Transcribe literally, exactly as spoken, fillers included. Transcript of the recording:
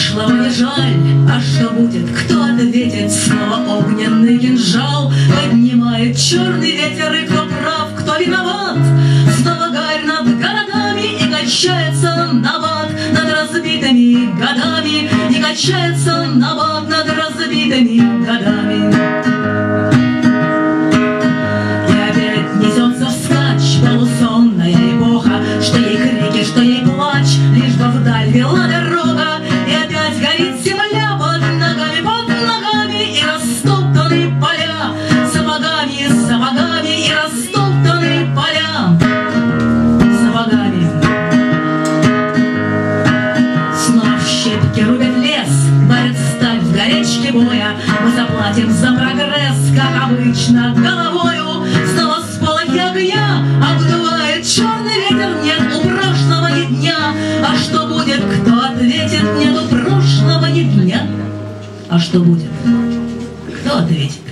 прошлого не жаль, а что будет, кто ответит? Снова огненный кинжал поднимает черный ветер, и кто прав, кто виноват? Снова гарь над городами, и качается набат над разбитыми годами, и качается набат над разбитыми годами. И опять несется вскачь полусонная эпоха, что ей крики, что ей плач, лишь бы вдаль вела дорога. И опять горит земля под ногами, под ногами, и растоптаны поля сапогами, сапогами, и растоптаны поля сапогами. Снова в щепки рубят лес, варят сталь в горячке боя. Мы заплатим за прогресс, как обычно, головою. Снова сполохи огня обдувает черный ветер. Нет у прошлого ни дня, а что будет, кто ответит? Нету прошлого ни дня, а что будет, кто ответит?